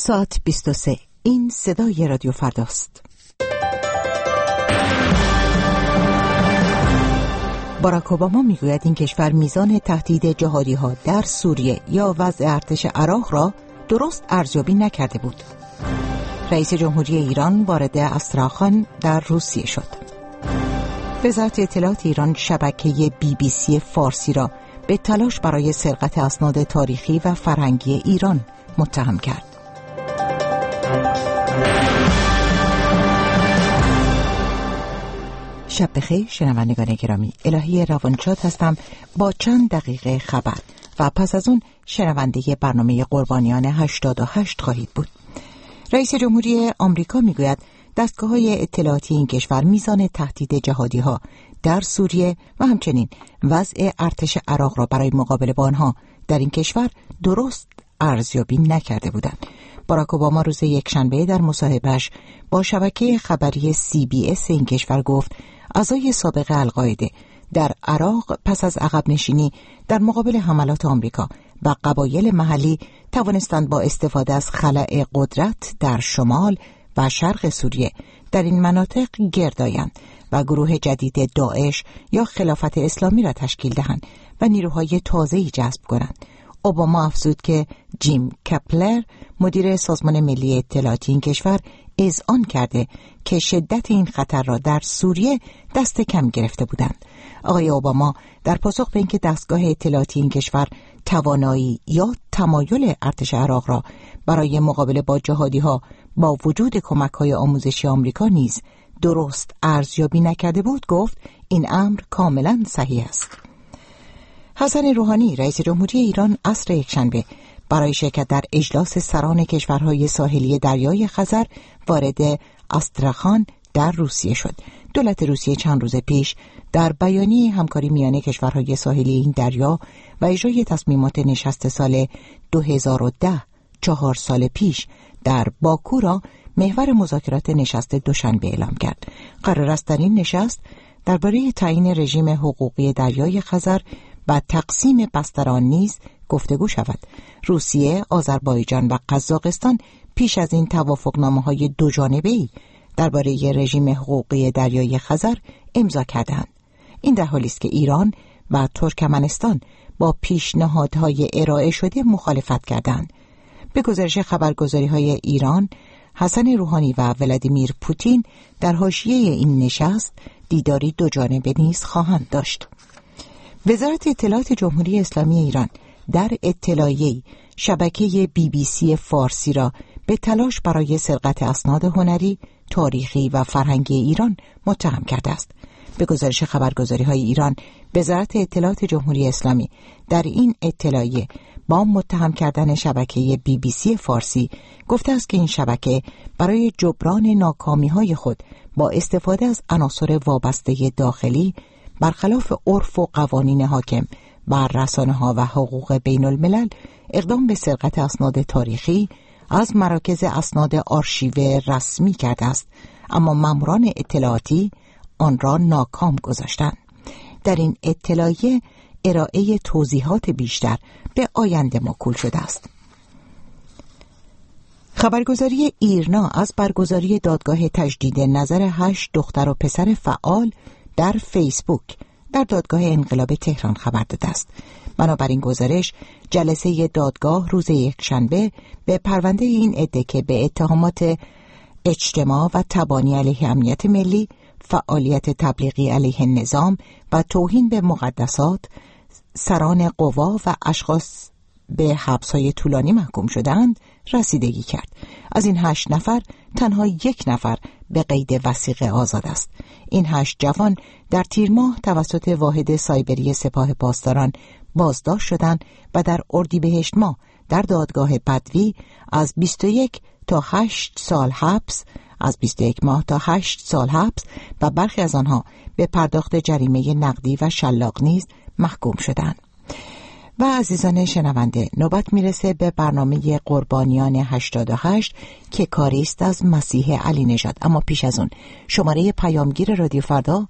ساعت 23. این صدای رادیو فرداست. باراک اوباما میگوید این کشور میزان تهدید جهادی ها در سوریه یا وضع ارتش عراق را درست ارزیابی نکرده بود. رئیس جمهوری ایران وارد استراخان در روسیه شد. وزارت اطلاعات ایران شبکه BBC فارسی را به تلاش برای سرقت اسناد تاریخی و فرهنگی ایران متهم کرد. شب بخیر شنوندگان گرامی، الهی روانشاد هستم با چند دقیقه خبر و پس از اون شنونده برنامه قربانیان 88 خواهید بود. رئیس جمهوری آمریکا میگوید دستگاه‌های اطلاعاتی این کشور میزان تهدید جهادی ها در سوریه و همچنین وضع ارتش عراق را برای مقابله با آنها در این کشور درست ارزیابی نکرده بودند. باراک اوباما روز یکشنبه در مصاحبه‌اش با شبکه خبری CBS این کشور گفت اعضای سابق القاعده در عراق پس از عقب نشینی در مقابل حملات آمریکا و قبایل محلی توانستند با استفاده از خلأ قدرت در شمال و شرق سوریه در این مناطق گرد آیند و گروه جدید داعش یا خلافت اسلامی را تشکیل دهند و نیروهای تازه‌ای جذب کنند. اوباما افزود که جیم کپلر مدیر سازمان ملی اطلاعاتی این کشور اذعان کرده که شدت این خطر را در سوریه دست کم گرفته بودند. آقای اوباما در پاسخ به اینکه دستگاه اطلاعاتی این کشور توانایی یا تمایل ارتش عراق را برای مقابله با جهادی‌ها با وجود کمک‌های آموزشی آمریکا نیز درست ارزیابی نکرده بود، گفت این امر کاملا صحیح است. حسن روحانی رئیس جمهوری ایران عصر یکشنبه برای شرکت در اجلاس سران کشورهای ساحلی دریای خزر وارد استراخان در روسیه شد. دولت روسیه چند روز پیش در بیانیه همکاری میان کشورهای ساحلی این دریا و اجرای تصمیمات نشست سال 2010 4 سال پیش در باکو را محور مذاکرات نشست دوشنبه اعلام کرد. قرار است در این نشست درباره تعیین رژیم حقوقی دریای خزر و تقسیم بستران نیز گفتگو شود. روسیه، آذربایجان و قزاقستان پیش از این توافقنامه‌های دوجانبه‌ای درباره رژیم حقوقی دریای خزر امضا کردند. این در حالی است که ایران و ترکمنستان با پیشنهادهای ارائه شده مخالفت کردند. به گزارش خبرگزاری‌های ایران، حسن روحانی و ولادیمیر پوتین در حاشیه این نشست دیداری دوجانبه نیز خواهند داشت. وزارت اطلاعات جمهوری اسلامی ایران در اطلاعیه‌ای شبکه BBC فارسی را به تلاش برای سرقت اسناد هنری، تاریخی و فرهنگی ایران متهم کرده است. به گزارش خبرگزاری‌های ایران، وزارت اطلاعات جمهوری اسلامی در این اطلاعیه با متهم کردن شبکه BBC فارسی گفته است که این شبکه برای جبران ناکامی‌های خود با استفاده از عناصر وابسته داخلی برخلاف عرف و قوانین حاکم بر رسانه‌ها و حقوق بین الملل اقدام به سرقت اسناد تاریخی از مراکز اسناد آرشیو رسمی کرده است، اما ماموران اطلاعاتی آن را ناکام گذاشتند. در این اطلاعیه ارائه توضیحات بیشتر به آینده موکول شده است. خبرگزاری ایرنا از برگزاری دادگاه تجدید نظر 8 دختر و پسر فعال در فیسبوک در دادگاه انقلاب تهران خبر داده است. بنابراین گزارش، جلسه دادگاه روز یکشنبه به پرونده این عده که به اتهامات اجتماع و تبانی علیه امنیت ملی، فعالیت تبلیغی علیه نظام و توهین به مقدسات سران قوا و اشخاص به حبس‌های طولانی محکوم شدند رسیدگی کرد. از این 8 نفر تنها 1 نفر به قید وثیقه آزاد است. این 8 جوان در تیر ماه توسط واحد سایبری سپاه پاسداران بازداشت شدند و در اردیبهشت ماه در دادگاه بدوی از 21 تا 8 سال حبس، از 21 ماه تا 8 سال حبس و برخی از آنها به پرداخت جریمه نقدی و شلاق نیز محکوم شدند. و عزیزان شنونده، نوبت میرسه به برنامه قربانیان 88 که کاری است از مسیح علی نژاد. اما پیش از اون شماره پیامگیر رادیو فردا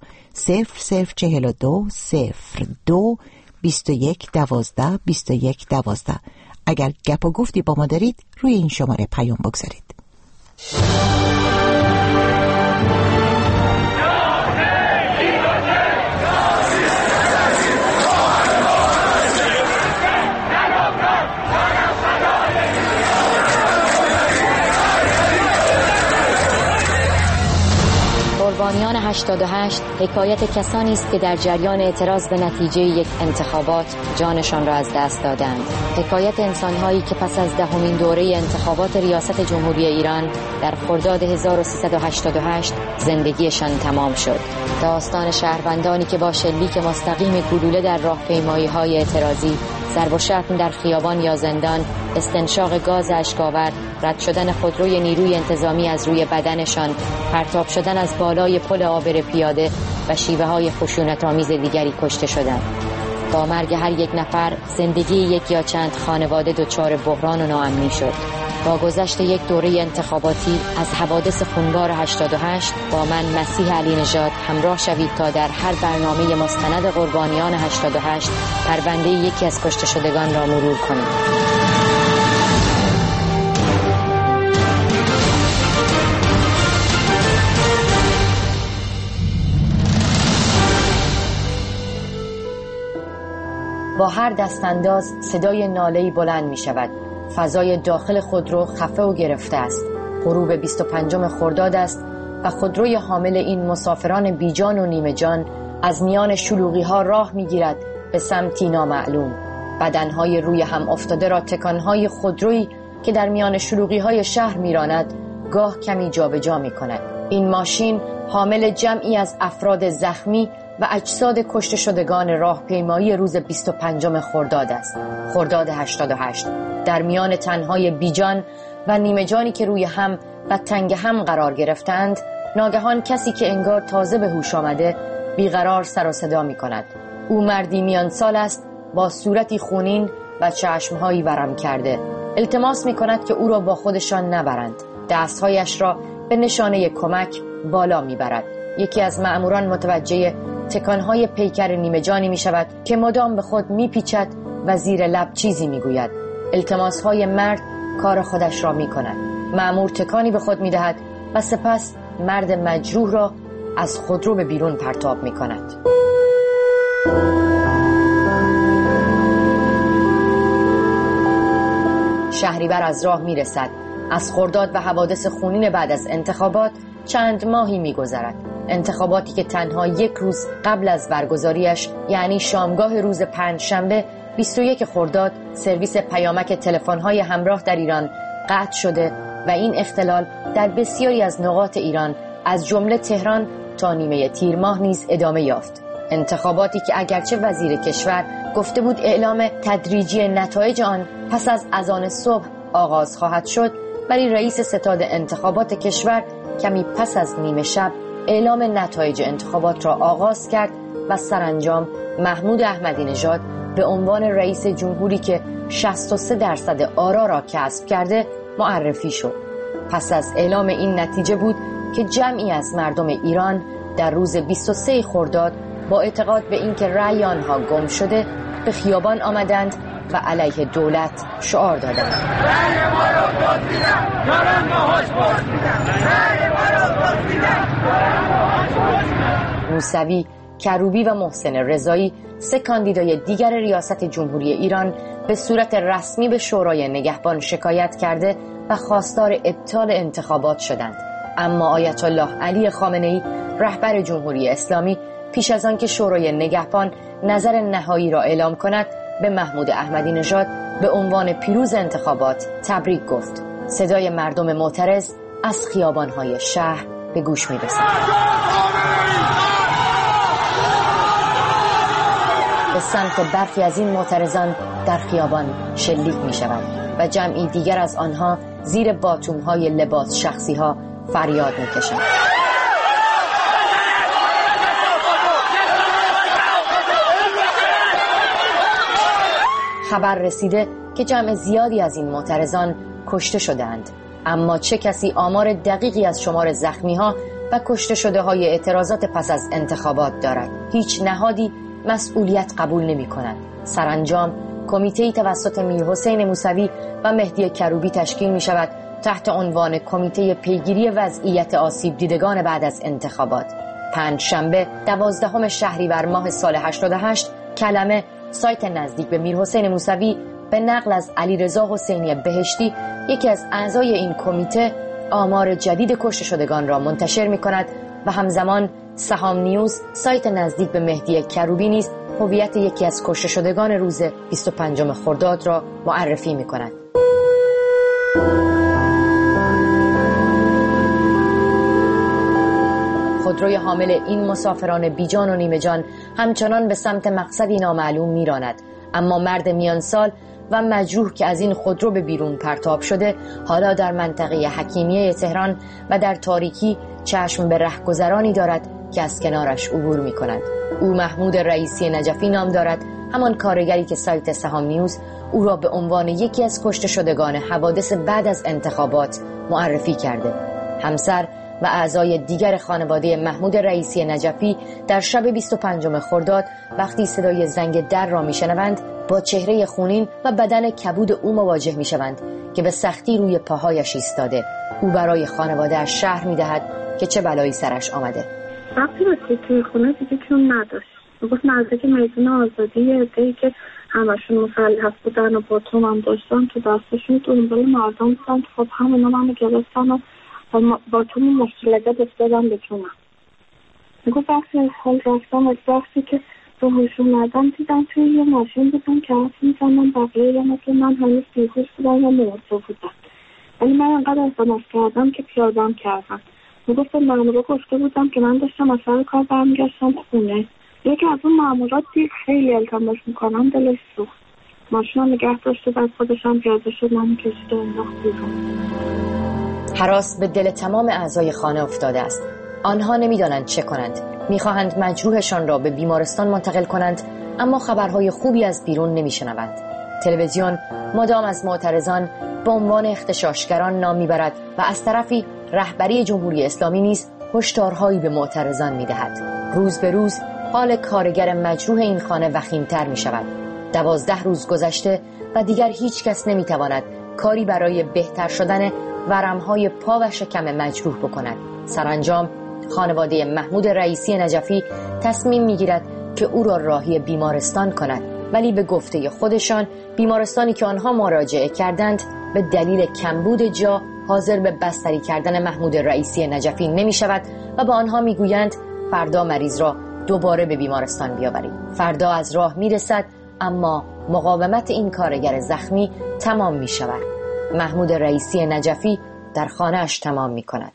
0042 02 21 12 21 12. اگر گپ و گفتی با ما دارید روی این شماره پیام بگذارید. قربانیان 88 حکایت کسانی است که در جریان اعتراض به نتیجه یک انتخابات جانشان را از دست دادند. حکایت انسان‌هایی که پس از 10مین دوره انتخابات ریاست جمهوری ایران در خرداد 1388 زندگیشان تمام شد. داستان شهروندانی که با شلیک مستقیم گلوله در راهپیمایی‌های اعتراضی، ضرب و شتم در خیابان یا زندان، استنشاق گاز اشک‌آور، رد شدن خودروی نیروی انتظامی از روی بدنشان، پرتاب شدن از بالای پل عابر پیاده و شیوه‌های خشونت‌آمیز دیگری کشته شدند. با مرگ هر یک نفر زندگی یک یا چند خانواده دچار بحران و ناامنی شد. با گذشت یک دوره انتخاباتی از حوادث خونبار 88 با من مسیح علی نژاد همراه شوید تا در هر برنامه مستند قربانیان 88 پرونده یکی از کشته شدگان را مرور کنیم. با هر دستانداز صدای ناله‌ای بلند می شود. فضای داخل خودرو خفه و گرفته است. غروب 25 خرداد است و خودروی حامل این مسافران بیجان و نیمه جان از میان شلوغی ها راه می گیرد به سمتی نامعلوم. بدنهای روی هم افتاده را تکانهای خودرویی که در میان شلوغی های شهر می راند گاه کمی جابجا می کند. این ماشین حامل جمعی از افراد زخمی و اجساد کشته شدگان راهپیمایی روز 25 خرداد است. خرداد 88 در میان تنهای بیجان و نیمه جانی که روی هم و تنگ هم قرار گرفتند، ناگهان کسی که انگار تازه به هوش آمده بیقرار سر و صدا می کند. او مردی میان سال است با صورتی خونین و چشمهایی ورم کرده. التماس می کند که او را با خودشان نبرند. دستهایش را به نشانه کمک بالا می برد. یکی از مأموران متوجه تکانهای پیکر نیمه جانی می شود که مدام به خود می پیچد و زیر لب چیزی می گوید. التماسهای مرد کار خودش را می کند. مأمور تکانی به خود می دهد و سپس مرد مجروح را از خودرو به بیرون پرتاب می کند. شهریور از راه می رسد. از خرداد و حوادث خونین بعد از انتخابات چند ماهی می گذرد. انتخاباتی که تنها یک روز قبل از برگزاریش، یعنی شامگاه روز پنجشنبه 21 خرداد، سرویس پیامک تلفن‌های همراه در ایران قطع شده و این اختلال در بسیاری از نقاط ایران از جمله تهران تا نیمه تیر ماه نیز ادامه یافت. انتخاباتی که اگرچه وزیر کشور گفته بود اعلام تدریجی نتایج آن پس از اذان صبح آغاز خواهد شد، ولی رئیس ستاد انتخابات کشور کمی پس از نیمه شب اعلام نتایج انتخابات را آغاز کرد و سرانجام محمود احمدی نژاد به عنوان رئیس جمهوری که 63% آرا را کسب کرده معرفی شد. پس از اعلام این نتیجه بود که جمعی از مردم ایران در روز 23 خرداد با اعتقاد به اینکه رأی آنها گم شده به خیابان آمدند و علیه دولت شعار دادند. رأی ما را دزدیدن، دارن ماهاش بازدیدن. رأی ما را دزدیدن، دارن ماهاش بازدیدن. موسوی، کروبی و محسن رضایی، 3 کاندیدای دیگر ریاست جمهوری ایران به صورت رسمی به شورای نگهبان شکایت کرده و خواستار ابطال انتخابات شدند. اما آیت الله علی خامنه‌ای، رهبر جمهوری اسلامی، پیش از آن که شورای نگهبان نظر نهایی را اعلام کند، به محمود احمدی نژاد به عنوان پیروز انتخابات تبریک گفت. صدای مردم معترض از خیابان‌های شهر به گوش می‌رسد. به سمت برخی از این معترضان در خیابان شلیک می‌شوند و جمعی دیگر از آنها زیر باتوم‌های لباس شخصی‌ها فریاد می‌کشند. خبر رسیده که جمع زیادی از این معترضان کشته شدند، اما چه کسی آمار دقیقی از شمار زخمی‌ها و کشته شده‌های اعتراضات پس از انتخابات دارد؟ هیچ نهادی مسئولیت قبول نمی‌کند. سرانجام کمیته‌ای توسط میرحسین موسوی و مهدی کروبی تشکیل می شود تحت عنوان کمیته پیگیری وضعیت آسیب دیدگان بعد از انتخابات. پنجشنبه 12 شهریور ماه سال 88 کلمه، سایت نزدیک به میرحسین موسوی، به نقل از علیرضا حسینی بهشتی، یکی از اعضای این کمیته، آمار جدید کشته شدگان را منتشر می کند و همزمان سهام نیوز، سایت نزدیک به مهدی کروبی نیز هویت یکی از کشته شدگان روز 25 خرداد را معرفی می کند. خودروی حامل این مسافران بیجان و نیمه جان همچنان به سمت مقصدی نامعلوم میراند، اما مرد میان سال و مجروح که از این خودرو به بیرون پرتاب شده حالا در منطقه حکیمیه تهران و در تاریکی چشم به رهگذرانی دارد که از کنارش عبور می کند. او محمود رئیسی نجفی نام دارد، همان کارگری که سایت سهام نیوز او را به عنوان یکی از کشته شدگان حوادث بعد از انتخابات معرفی کرده. همسر و اعضای دیگر خانواده محمود رئیسی نجفی در شب 25 خرداد وقتی صدای زنگ در را میشنوند با چهره خونین و بدن کبود او مواجه میشوند که به سختی روی پاهایش ایستاده. او برای خانواده‌اش شرح میدهد که چه بلایی سرش آمده. وقتی رسید توی خونه دیگه چون نداشت، گفت نزدیک میدون آزادی عده‌ای که همشون مسلح بودن و باتوم هم داشتن تو دستشون دنبال مردم بودن. خب همونا منو گرفتن و با تو مشکلات افتادم به جونم. میگو وقتی از حال رفتم، از وقتی که به هوش اومدم دیدم توی یه ماشین بودم که حرف میزنم بقیه یه مثل من هنوز بیهوش بودن و مرده بودن، ولی من انقدر احساس کردم که پیادم کردم. میگفتم مامورا گفته بودم که من داشتم از سر کار برمیگشتم خونه. یکی از اون مامورات دید خیلی التماس میکنم، دلش سوخت، ماشین رو نگه داشته، بعد خودش هم پیاده شد، من کشید و انداخت بیرون. هراس به دل تمام اعضای خانه افتاده است. آنها نمیدانند چه کنند. میخواهند مجروحشان را به بیمارستان منتقل کنند، اما خبرهای خوبی از بیرون نمیشنوند. تلویزیون مدام از معترضان به عنوان اغتشاشگران نام میبرد و از طرفی رهبری جمهوری اسلامی نیز هشدارهایی به معترضان میدهد. روز به روز حال کارگر مجروح این خانه وخیم‌تر میشود. 12 روز گذشته و دیگر هیچ کس نمیتواند کاری برای بهتر شدن ورمهای پا و شکم مجروح بکند. سرانجام خانواده محمود رئیسی نجفی تصمیم میگیرد که او را راهی بیمارستان کند، ولی به گفته خودشان بیمارستانی که آنها مراجعه کردند به دلیل کمبود جا حاضر به بستری کردن محمود رئیسی نجفی نمی شود و به آنها میگویند فردا مریض را دوباره به بیمارستان بیاورید. فردا از راه میرسد، اما مقاومت این کارگر زخمی تمام می شود. محمود رئیسی نجفی در خانه‌اش تمام می کند.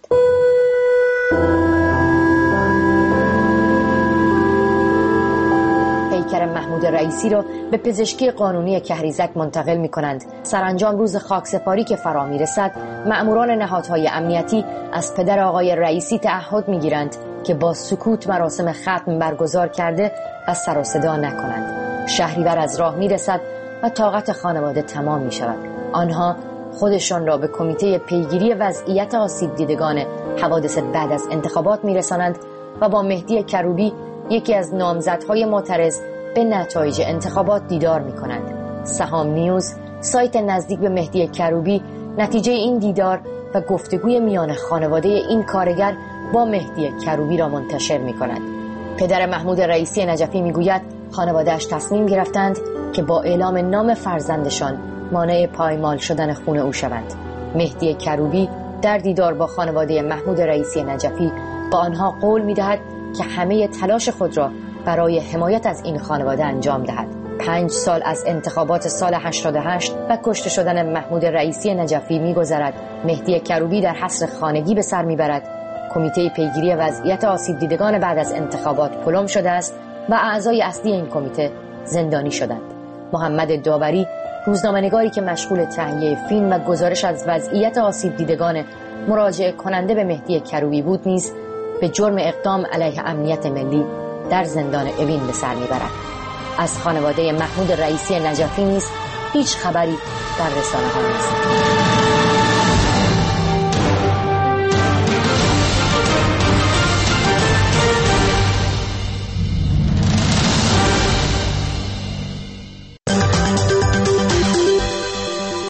پیکر محمود رئیسی را به پزشکی قانونی کهریزک منتقل می کنند. سرانجام روز خاکسپاری که فرا می رسد، مأموران نهادهای امنیتی از پدر آقای رئیسی تعهد می گیرند که با سکوت مراسم ختم برگزار کرده و سر و صدا نکنند. شهریور از راه می رسد و طاقت خانواده تمام می شود. آنها خودشان را به کمیته پیگیری وضعیت آسیب دیدگان حوادث بعد از انتخابات می رسانند و با مهدی کروبی، یکی از نامزدهای معترض به نتایج انتخابات، دیدار می کنند. سهام نیوز، سایت نزدیک به مهدی کروبی، نتیجه این دیدار و گفتگوی میان خانواده این کارگر با مهدی کروبی را منتشر می کند. پدر محمود رئیسی نجفی می گوید خانواده‌اش تصمیم گرفتند که با اعلام نام فرزندشان مانع پایمال شدن خون او شوند. مهدی کروبی در دیدار با خانواده محمود رئیسی نجفی با آنها قول می دهد که همه تلاش خود را برای حمایت از این خانواده انجام دهد. 5 سال از انتخابات سال 88 و کشته شدن محمود رئیسی نجفی می گذرد. مهدی کروبی در حصر خانگی به سر می برد. کمیته پیگیری وضعیت آسیب دیدگان بعد از انتخابات پلم شده است و اعضای اصلی این کمیته زندانی شدند. محمد داوری، روزنامه‌نگاری که مشغول تهیه فیلم و گزارش از وضعیت آسیب دیدگان مراجعه کننده به مهدی کروبی بود، نیز به جرم اقدام علیه امنیت ملی در زندان اوین به سر میبرد. از خانواده محمود رئیسی نجفی نیز هیچ خبری در رسانه‌ها نیست.